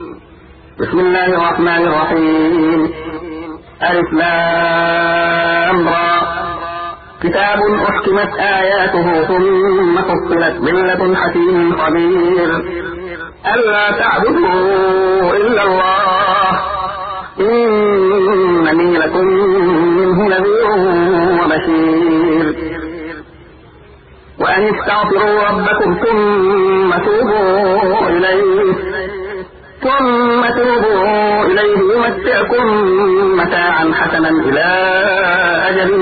بسم الله الرحمن الرحيم. ألف لام را. كتاب أحكمت آياته ثم فصلت من لدن حكيم خبير. ألا تعبدوا إلا الله إنني لكم منه نذير وبشير. وأن استغفروا ربكم ثم توبوا إليه يمتعكم متاعا حسنا إلى أجل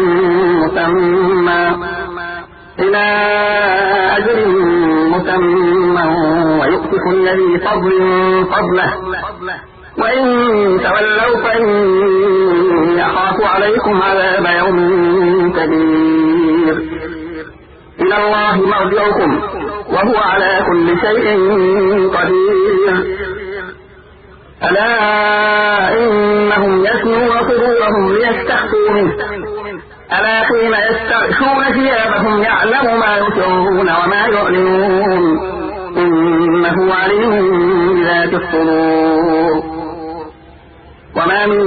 مسمى ويؤتي كل فضل فضله وإن تولوا فإني أخاف عليكم عذاب يوم كبير. إلى الله مرجعكم وهو على كل شيء قدير. ألا إنهم يثنون صدورهم ليستخفوا منه ألا حين يستغشون ثيابهم يعلم ما يسرون وما يعلنون إنه عليم بذات الصدور. وما من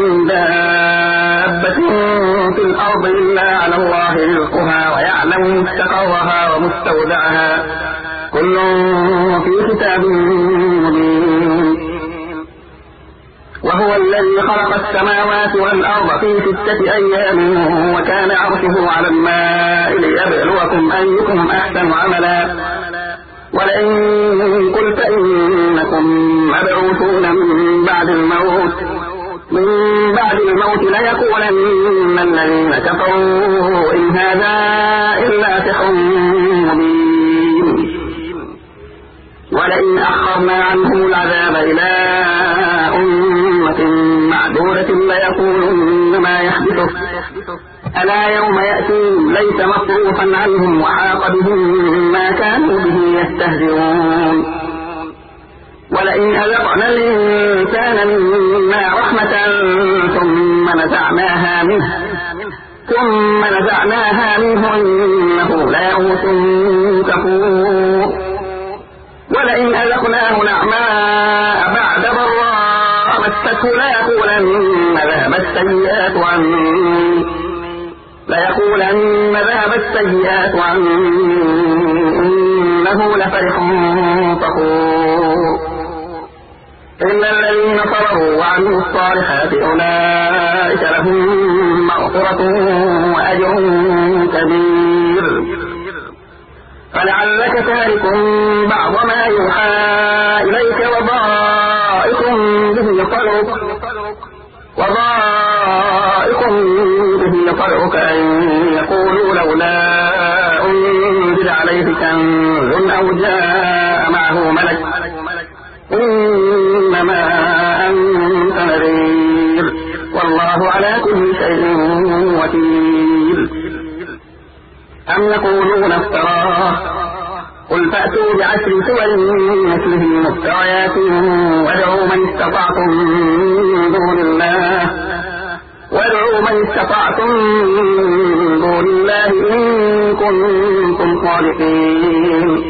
دابة في الأرض إلا على الله رزقها ويعلم مستقرها ومستودعها كل في كتاب مبين. وهو الذي خلق السماوات والأرض في 6 أيام وكان عرشه على الماء ليبلوكم أيكم أحسن عملا. ولئن قلت إنكم مبعوثون من بعد الموت ليقولن الذين كفروا إن هذا إلا سحر مبين. ولئن أخرنا عنهم العذاب إلى أمة معدودة ليقولن ما يحدثه ألا يوم يأتي ليس مصروفا عنهم وحاق بهم ما كانوا به يستهزئون. ولئن أذقنا الإنسان منا رحمة ثم نزعناها منه إنه ليئوس كفور. ولئن أذقناه نعماء بعد ضراء مسته ليقولن ذهب السيئات عني إنه لفرح فخور. إلا الذين صبروا وعملوا الصالحات أولئك لهم مغفرة وأجر كبير. فلعلك تارك بعض ما يوحى إليك وضائق به قلبك أن يقولوا لولا أنزل عليه كنز أو جاء معه ملك إنما أنت نذير والله على كل شيء وكيل. أم يقولون افتراه قل فأتوا ب10 سور مثله مفتريات وادعوا من استطعتم من دون الله إن كنتم صادقين.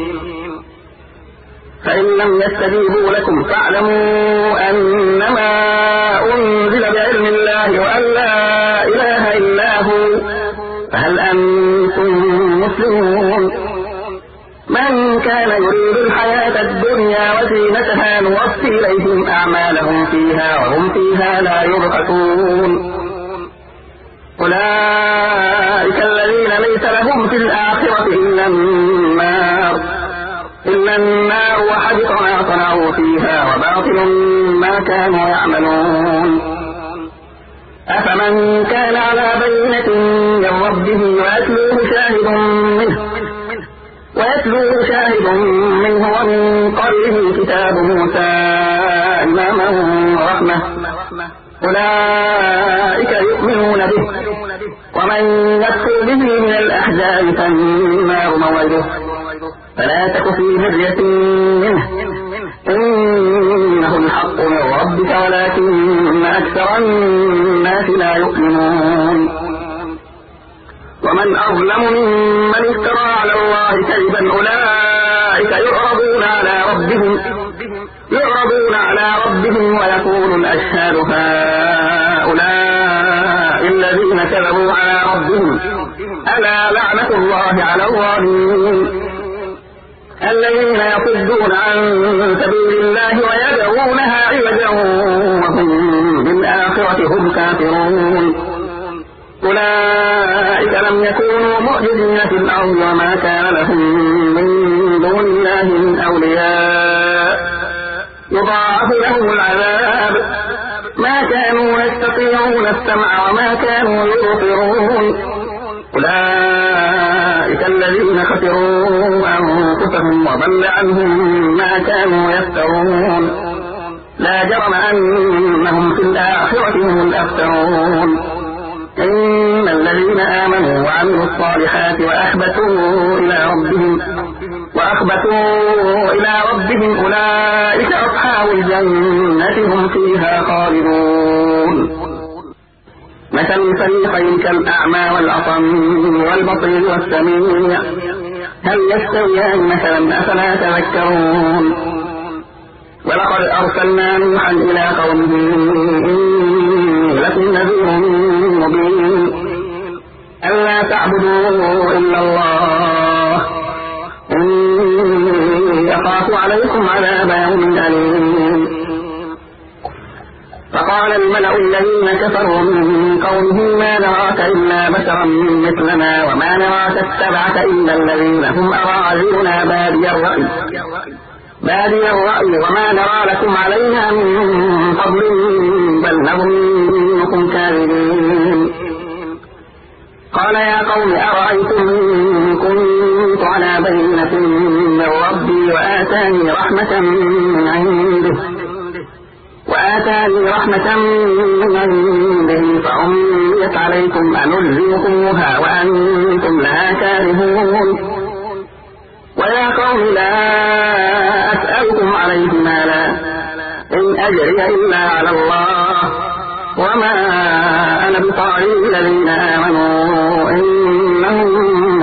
فإن لم يستجيبوا لكم فاعلموا أنما أنزل بعلم الله وأن لا إله إلا هو فهل أنتم مسلمون. من كان يريد الحياة الدنيا وزينتها نوفي إليهم أعمالهم فيها وهم فيها لا يبخسون. أولئك الذين ليس لهم في الآخرة إلا النار وحبط ما صنعوا فيها وباطل ما كانوا يعملون. أفمن كان على بينة من ربه ويتلوه شاهد منه ومن قبله كتاب موسى إماما ورحمة أولئك يؤمنون به ومن يكفر به من الأحزاب فالنار موعده فلا تك في مرية منه إنه الحق من ربك ولكن أكثر الناس لا يؤمنون. ومن أظلم ممن افترى على الله كذبا أولئك يعرضون على كذبوا على ربهم ألا لعنة الله على الظالمين الذين يصدون عن سبيل الله ويدعونها عوجا وهم بالآخرة هم كافرون أولئك لم يكونوا معجزين في الأرض وما كان لهم من دون الله من أولياء يضاعف لهم العذاب ما كانوا يستطيعون السمع وما كانوا يبصرون أولئك الذين خسروا أنفسهم وضل عنهم ما كانوا يفترون لا جرم أنهم في الآخرة هم الأخسرون إن الذين آمنوا وعملوا الصالحات وأخبتوا إلى ربهم أولئك أصحاب الجنة هم فيها خالدون مثل الفريقين كالأعمى والأصم والبصير والسميع هل يستويان مثلا أفلا تذكرون ولقد أرسلنا نوحا إلى قومه إني لكم نذير مبين ألا تعبدوا إلا الله إني أخاف عليكم عذاب يوم أليم فقال الملأ الذين كفروا من قومه ما نراك إلا بشرا مثلنا وما نراك اتبعك إلا الذين هم أراذلنا بادي الرأي وما نرى لكم علينا من فضل بل نظنكم كاذبين قال يا قوم أرأيتم إن كنت على بينة من ربي وآتاني رحمة من عنده فعميت عليكم أنلزمكموها وأنتم لها كارهون ويا قوم لا أسألكم عليه مالا إن أجري إلا على الله وما أنا بطارد الذين آمنوا إنهم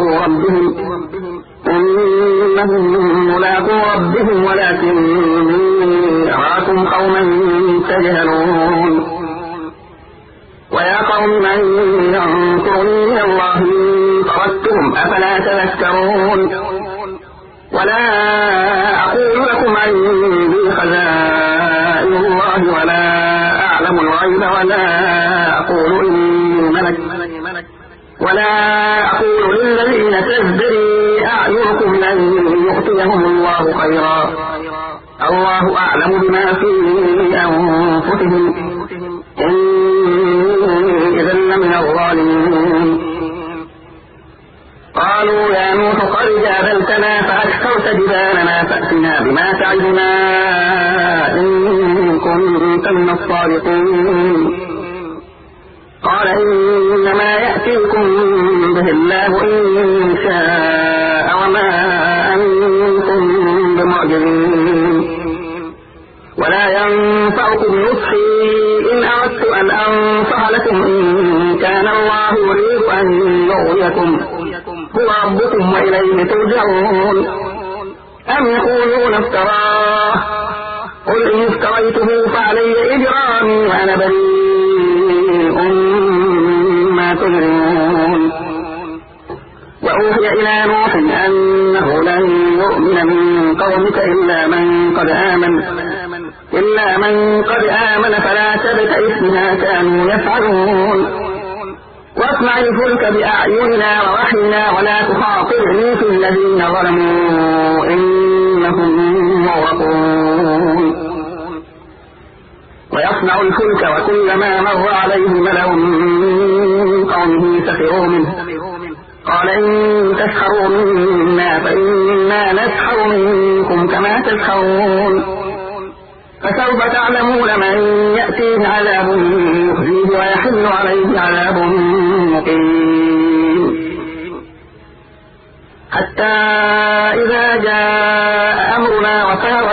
ملاقو ربهم ولكني أراكم قوما تجهلون ويا قوم من ينصرني من الله إن طردتهم أفلا تذكرون ولا أقول لكم عندي خزائن الله ولا أعلم الغيب ولا أقول للذين تزدري أعينكم لن يؤتيهم الله خيرا الله أعلم بما في أنفسهم إني إذا لمن الظالمين قالوا يا نوح قد جادلتنا فأكثرت جدالنا فأتنا بما تعدنا إن كنت من الصادقين قال إنما يأتيكم به الله إن شاء وما أنتم بمعجزين ولا ينفعكم نصحي إن أردت أن أنصح لكم إن كان الله يريد أن يغويكم هو ربكم وإليه ترجعون أم يقولون افتراه قل إن افتريته فعلي إجرامي وأنا بريء مما تجرمون وأوحي إلى نوح أنه لن يؤمن من قومك إلا من قد آمن فلا تبتئس بما كانوا يفعلون واصنع الفلك بأعيننا ووحينا ولا تخاطبني في الذين ظلموا إنهم مغرقون ويصنع الفلك وكلما مر عليه ملأ من قومه سخروا منه قال إن تسخروا منا فإنا نسخر منكم كما تسخرون فسوف تعلمون من يأتيه عذاب يخزيه ويحل عليه عذاب مقيم حتى إذا جاء أمرنا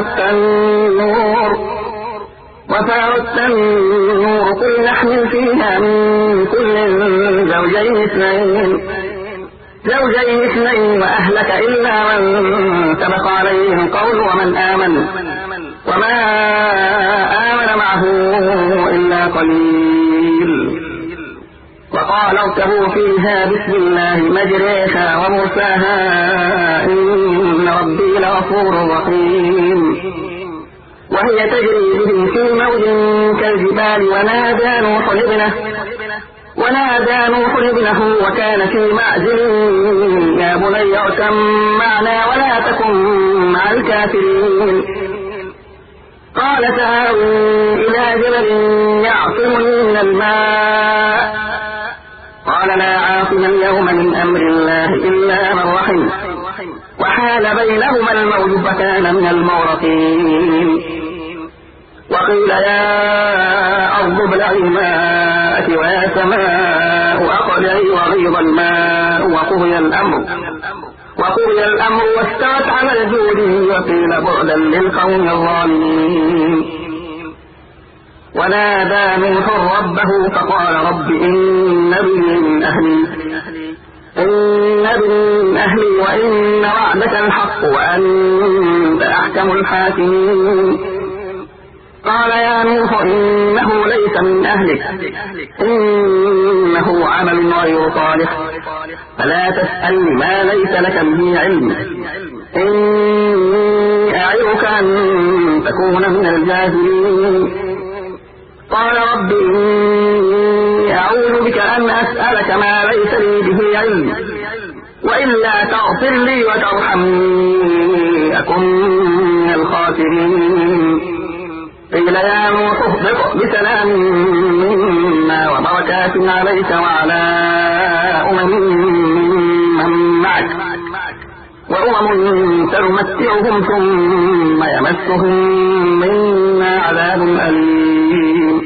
وفارت النور قل نحمل فيها من كل زوجين اثنين وأهلك إلا من سبق عليه القول وما آمن معه إلا قليل قال اركبوا فيها بسم الله مجريها ومرساها إن ربي لغفور رحيم وهي تجري بهم في موج كالجبال ونادى نوح ابنه وكان في معزل يا بني اركب معنا ولا تكن مع الكافرين قال سآوي إلى جبل يعصمني من الماء قال لا عاصم اليوم من أمر الله إلا من رحم وحال بينهما الموج فكان من المغرقين وقيل يا أرض ابلعي ماءك ويا سماء أقلعي وغيض الماء وقضي الأمر واستوت على الجود وقيل بعدا للقوم الظالمين ونادى نوح ربه فقال رب إن ابني من أهلي وإن وعدك الحق وأنت أحكم الحاكمين قال يا نوح إنه ليس من أهلك إنه عمل غير صالح فلا تسأل ما ليس لك به علم إني أعظك أن تكون من الجاهلين قال رب إني أعوذ بك أن أسألك ما ليس لي به علم وإلا تغفر لي وترحمني أكن من الخاسرين قيل يا نوح اهبط بسلام منا وبركات عليك وعلى من معك وأمم سنمتعهم ثم يمسهم منا عذاب أليم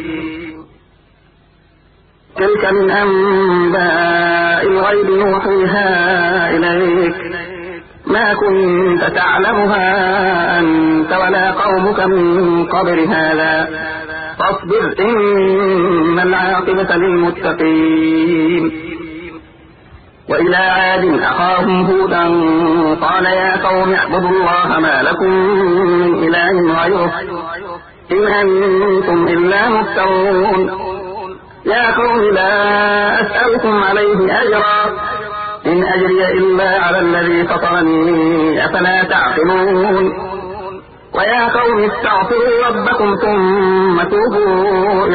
تلك من أنباء الغيب نوحيها إليك ما كنت تعلمها أنت ولا قومك من قبل هذا فاصبر إن العاقبة للمتقين وإلى عاد أخاهم هودا قال يا قوم اعبدوا الله ما لكم من إله غيره إن أنتم إلا مفترون يا قوم لا أسألكم عليه أجرا إن أجري إلا على الذي فطرني أفلا تعقلون ويا قوم استغفروا ربكم ثم توبوا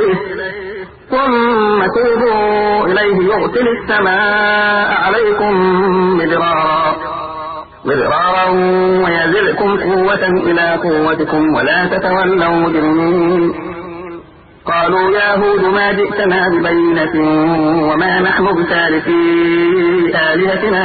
إليه يرسل السماء عليكم مدرارا ويزدكم قوة إلى قوتكم ولا تتولوا مجرمين قالوا يا هود ما جئتنا ببينة وما نحن بتاركي آلهتنا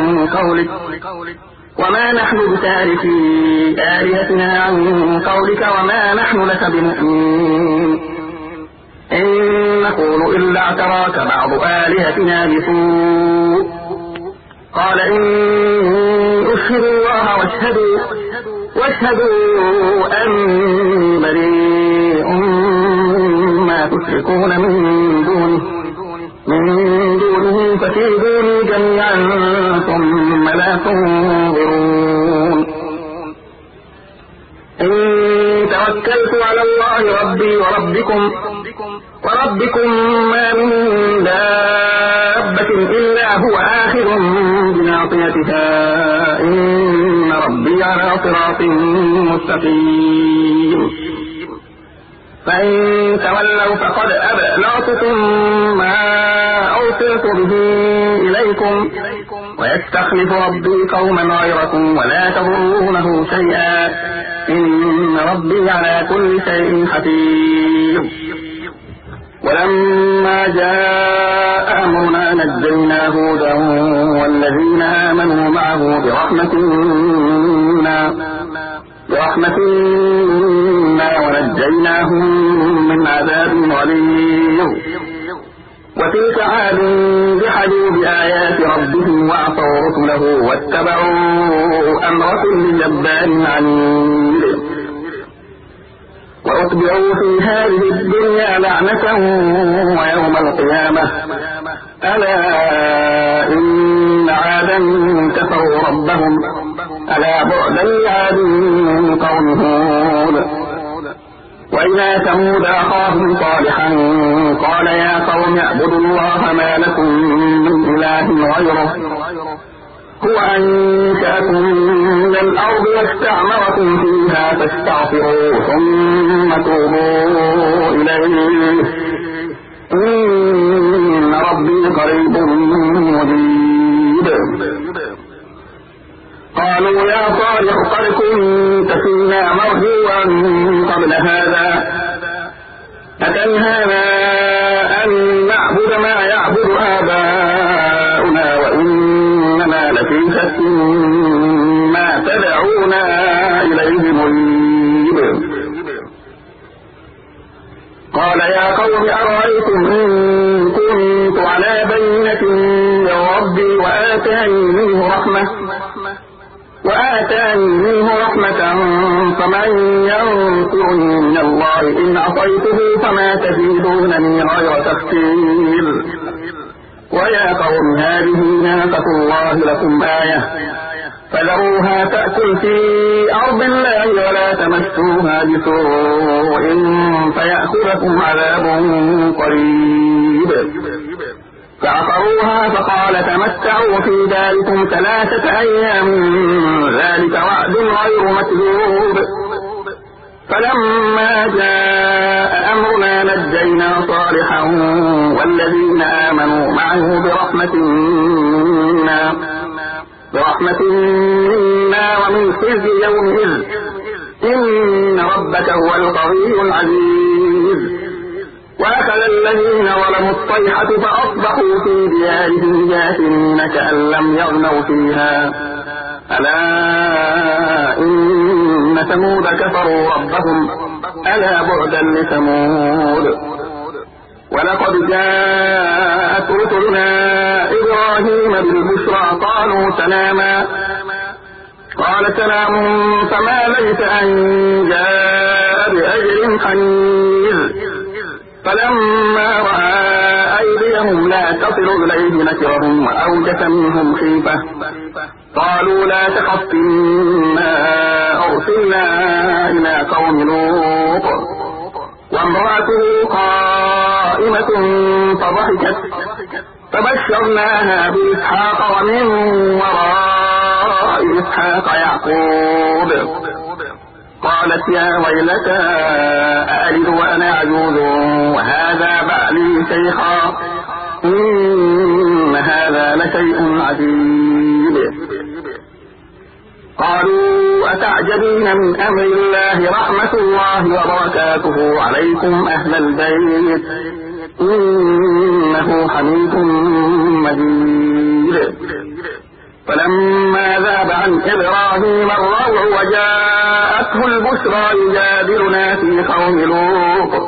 عن قولك وما نحن لك بمؤمنين إن نقول إلا اعتراك بعض آلهتنا بسوء قال إني أشهد الله واشهدوا أني بريء مما تشركون من دونه فكيدوني جميعا ثم لا تنظرون إن توكلت على الله ربي وربكم ما من دابة إلا هو آخذ بناصيتها إن ربي على صراط مستقيم فإن تولوا فقد أبلغتكم ما أرسلت به إليكم ويستخلف ربي قوما غيركم ولا تضرونه شيئا إن ربي على كل شيء حفيظ ولما جاء أمرنا نجينا هودا والذين آمنوا معه برحمة منا ونجيناهم من عذاب غليظ وتلك عاد جحدوا بآيات ربهم وعصوا رسله واتبعوا أمر كل جبار عنيد وأتبعوا في هذه الدنيا لعنة ويوم القيامة ألا إن عادا كفروا ربهم ألا بعدا لعاد قوم هود وإلى ثمود أخاهم صالحا قال يا قوم اعبدوا الله ما لكم من إله غيره هو أنشأكم من الأرض واستعمركم فيها فاستغفروه ثم توبوا إليه إن ربي قريب مجيب. قالوا يا صالح قد كنت فينا مرجوا قبل هذا أتنهانا أن نعبد ما يعبد آباؤنا وإننا لفي شك ما تدعونا إليه مريب. قال يا قوم أرأيتم إن كنت على بينة من ربي وآتاني منه رحمة فمن ينصرني من الله إن عصيته فما تزيدونني غير تخسير. ويا قوم هذه ناقة الله لكم آية فذروها تأكل في أرض الله ولا تمسوها بسوء فيأخذكم عذاب قريب. فعقروها فقال تمتعوا في داركم 3 أيام ذلك وعد غير مكذوب. فلما جاء أمرنا نجينا صالحا والذين آمنوا معه برحمة منا ومن خزي يومئذ إن ربك هو القوي العزيز. وأخذ الذين ظلموا الصيحة فأصبحوا في ديارهم جاثمين كأن لم يغنوا فيها ألا إن ثمود كفروا ربهم ألا بعدا لثمود. ولقد جاءت رسلنا إبراهيم بالبشرى قالوا سلاما قال سلام فما ليس أن جاء بأجر حنيذ. فلما رأى أيديهم لا تصل إليه نكرهم وأوجس منهم خيفة قالوا لا تخف إنا أرسلنا إلى قوم لوط وامرأته قائمة فضحكت فبشرناها بإسحاق ومن وراء إسحاق يعقوب. قالت يا ويلتى أألد وأنا عجوز وهذا بعلي شيخا إن هذا لشيء عجيب. قالوا أتعجبين من أمر الله رحمة الله وبركاته عليكم أهل البيت إنه حميد مجيد. فلما ذاب عن إبراهيم الروع وجاءته البشرى يجادلنا في قوم لوط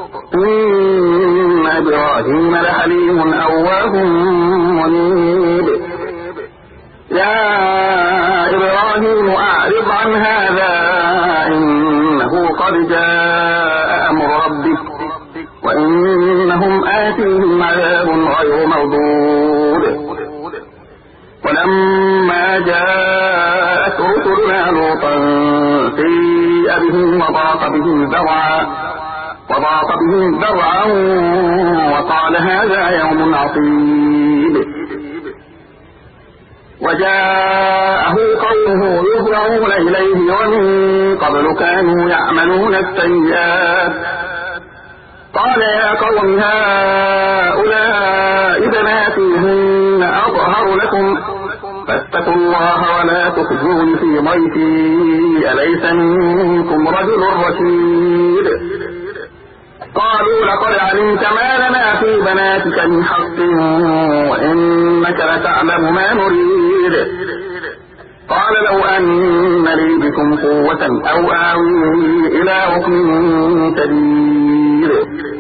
إن إبراهيم لحليم أواه منيب. يا إبراهيم أعرض عن هذا إنه قد جاء أمر ربك وإنهم آتيهم عذاب غير مردود. ولما جاءت رسلنا لوطا سيء بهم وضاق بهم ذرعا وقال هذا يوم عصيب. وجاءه قومه يهرعون إليه ومن قبل كانوا يعملون السيئات قال يا قوم هؤلاء بناتي هن أطهر لكم فاتقوا الله ولا تخزون في ضيفي أليس منكم رجل رشيد. قالوا لقد علمت ما لنا في بناتك من حق وإنك لتعلم ما نريد. قال لو أن لي بكم قوة أو آوي إلى ركن شديد.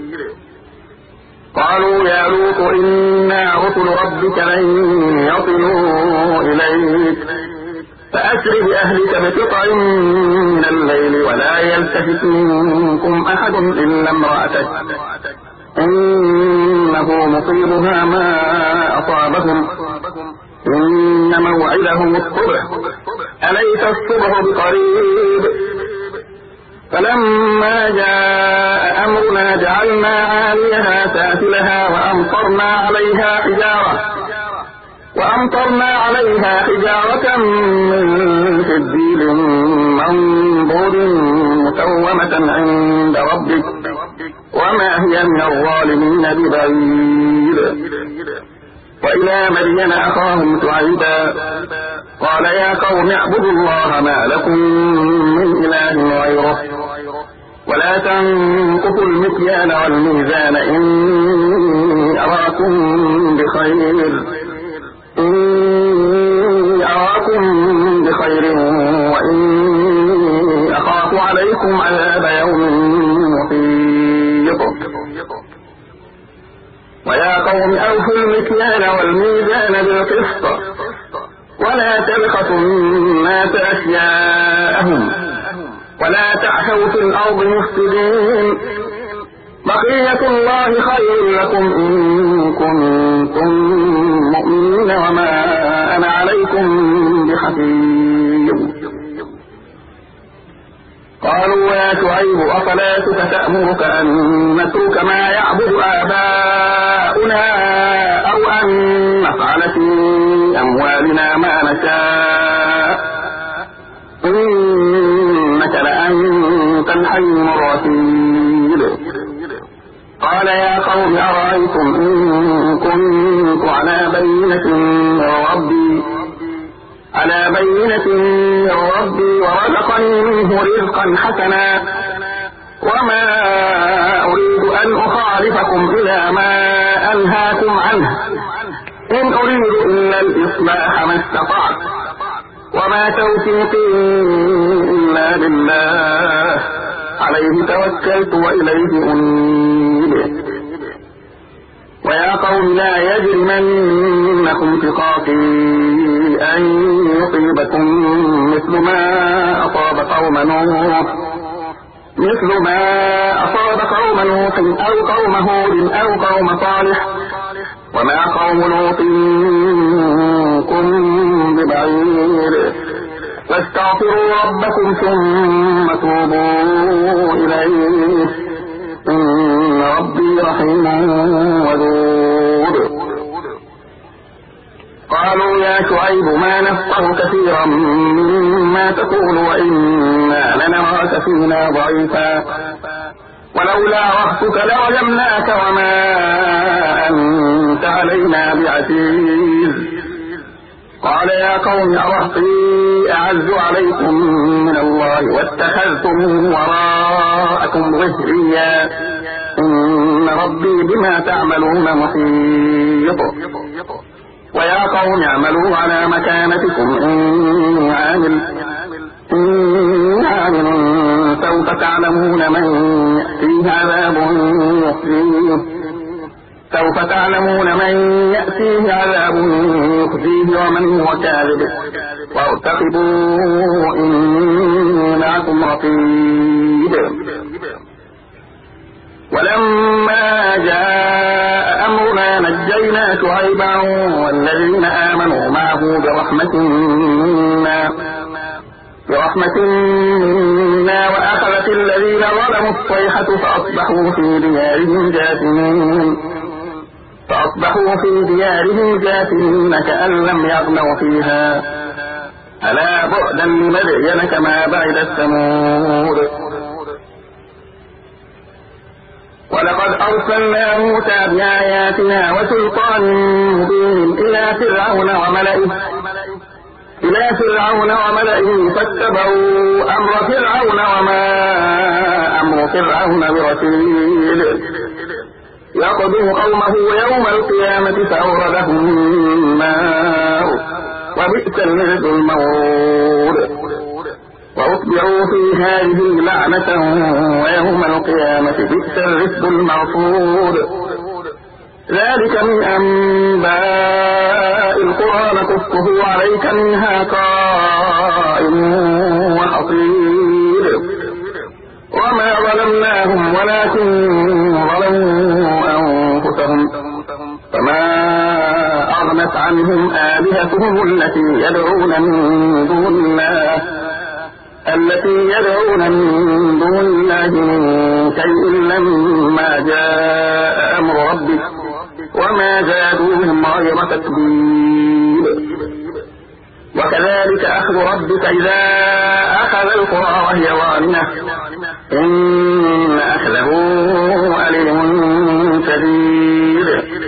قالوا يا لوط إنا رسل ربك لن يصلوا إليك فأسر بأهلك بقطع من الليل ولا يلتفت منكم أحد إلا امرأتك إنه مصيبها ما أصابهم إن موعدهم الصبح أليس الصبح بقريب. فلما جاء فجعلنا عاليها سافلها وأمطرنا عليها حجارة من سجيل منضود مسومة عند ربك وما هي من الظالمين ببعيد. وإلى مدين أخاهم شعيبا قال يا قوم اعبدوا الله ما لكم من إله غيره ولا تنقصوا المكيال والميزان إني أراكم بخير وإني أخاف عليكم عذاب يوم محيط. ويا قوم أوفوا المكيال والميزان بالقسط ولا تبخسوا الناس أشياءهم ولا تعثوا في الأرض مفسدين بقية الله خير لكم إن كنتم مؤمنين وما أنا عليكم بحفيظ. قالوا يا شعيب أصلاتك تأمرك أن نترك ما يعبد آباؤنا أو أن نفعل في أموالنا ما نشاء إنك لأنت الحليم الرشيد. قال يا قوم أرأيتم إن كنت على بينة من ربي ورزقني منه رزقا حسنا وما أريد أن أخالفكم إلى ما أنهاكم عنه إن أريد إلا الإصلاح ما استطعت وما توفيقي إلا بالله عليه توكلت وإليه أنيب. ويا قوم لا يجرمنكم شقاقي أن يصيبكم مثل ما أصاب قوم نوح أو قوم هود أو قوم صالح وما قوم لوط منكم ببعيد واستغفروا ربكم ثم توبوا إليه إن ربي رحيم ودود. قالوا يا شعيب ما نفقه كثيرا مما تقول وإنا لنراك فينا ضعيفا ولولا رهتك لرجمناك وما أنت علينا بعزيز. قال يا قوم أرهطي أعز عليكم من الله واتخذتم وراءكم ظهريا إن ربي بما تعملون محيط. ويا قوم اعملوا على مكانتكم إني عامل سوف تعلمون من يأتيه عذاب يخزيه ومن هو كاذب وارتقبوا إني معكم رقيب. ولما جاء أمرنا نجينا شعيبا والذين آمنوا معه برحمة منا وأخذت الذين ظلموا الصيحة فأصبحوا في ديارهم جاثمين كأن لم يغنوا فيها ألا بعدا لمدين كما بعد الثمود. ولقد أرسلنا موسى بآياتنا وسلطان مبين إلى فرعون وملئه فاتبعوا أمر فرعون وما أمر فرعون برشيد يقدم قومه يوم القيامة فأوردهم النار وبئس الرفد المورود وأتبعوا في هذه لعنة ويوم القيامة بئس الرفد المرفود. ذلك من أنباء القرى نقصه عليك منها قائم وحصيد وما ظلمناهم ولكن ظلموا أنفسهم فما أغنت عنهم آلهتهم التي يدعون من دون الله التي يدعون من دون الله من شيء لما جاء أمر ربك وما زادوهم غير تتبيب. وكذلك أخذ ربك إذا أخذ القرى وهي ظالمة إن أخذه أليم شديد.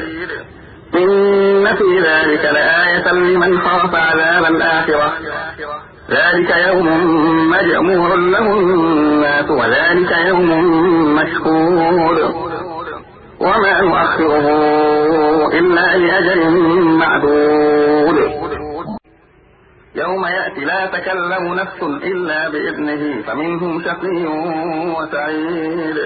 إن في ذلك لآية لمن خاف عذاب الآخرة ذلك يوم مجموع له الناس وذلك يوم مشهود وما نؤخره إلا لأجل معدود. يوم يأتي لا تكلم نفس إلا بإذنه فمنهم شقي وسعيد.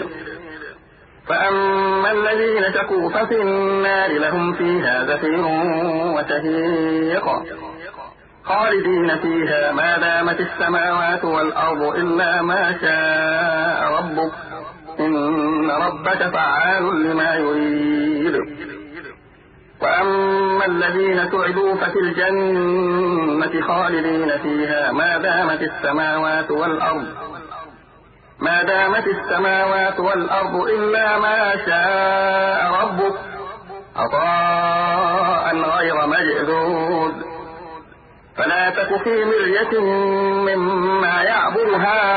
فأما الذين شقوا ففي النار لهم فيها زفير وشهيق خالدين فيها ما دامت السماوات والأرض إلا ما شاء ربك إن ربك فعال لما يريد. وأما الذين سعدوا ففي الجنة خالدين فيها ما دامت السماوات والأرض إلا ما شاء ربك عطاء غير مجذوذ. فلا تك في مرية مما يعبد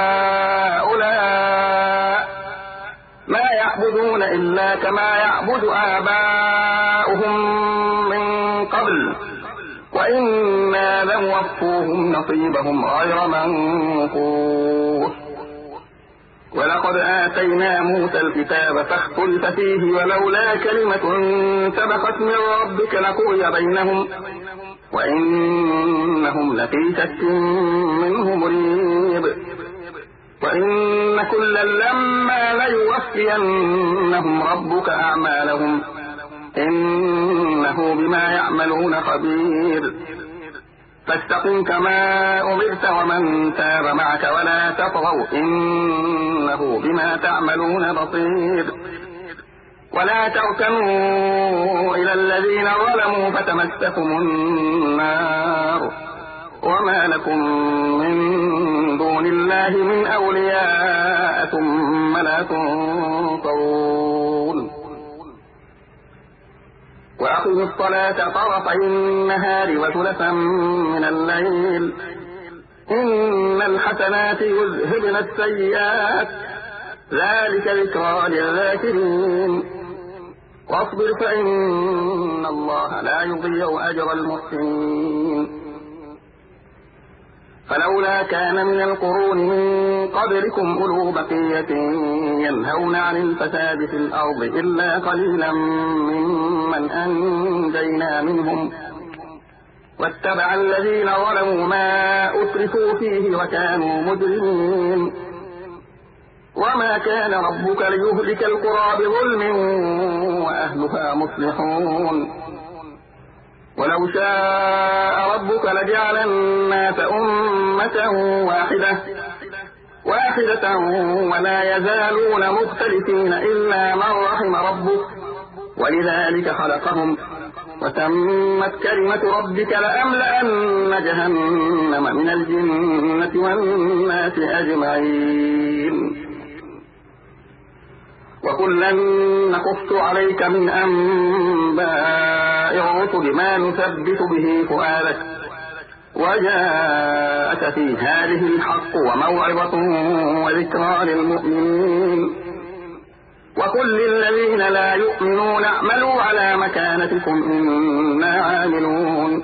هؤلاء ما يعبدون إلا كما يعبد آباؤهم من قبل وإنا لنوفوهم نصيبهم غير منقوص. ولقد آتينا موسى الكتاب فاختلف فيه ولولا كلمة سبقت من ربك لقضي بينهم وإنهم لفي شك منه مريب. وإن كلا لما ليوفينهم ربك أعمالهم إنه بما يعملون خبير. فاستقم كما أمرت ومن تاب معك ولا تطغوا إنه بما تعملون بصير. ولا تركنوا إلى الذين ظلموا فتمسكم النار وما لكم من دون الله من أولياء ثم لا تنصرون. وأقم الصلاة طرفي النهار وثلثا من الليل إن الحسنات يذهبن السيئات ذلك ذكرى للذاكرين. واصبر فإن الله لا يضيع أجر المحسنين. فلولا كان من القرون من قبلكم أولو بقية ينهون عن الفساد في الأرض إلا قليلا ممن أنجينا منهم واتبع الذين ظلموا ما أترفوا فيه وكانوا مجرمين. وما كان ربك ليهلك القرى بظلم وأهلها مصلحون. ولو شاء ربك لجعل الناس أمة واحدة ولا يزالون مختلفين إلا من رحم ربك ولذلك خلقهم وتمت كلمة ربك لأملأن جهنم من الجنة والناس أجمعين. وكلا نقص عليك من أنباء الرسل ما نثبت به فؤادك وجاءك في هذه الحق وموعظة وذكرى للمؤمنين. وقل للذين لا يؤمنون اعملوا على مكانتكم إنا عاملون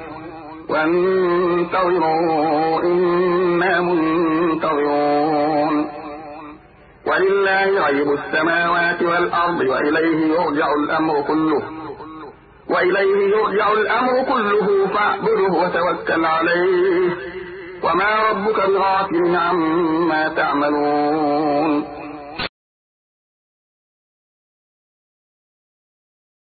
وانتظروا إنا منتظرون. ولله غيب السماوات والأرض وإليه يرجع الأمر كله فاعبده وتوكل عليه وما ربك بغافل عما تعملون.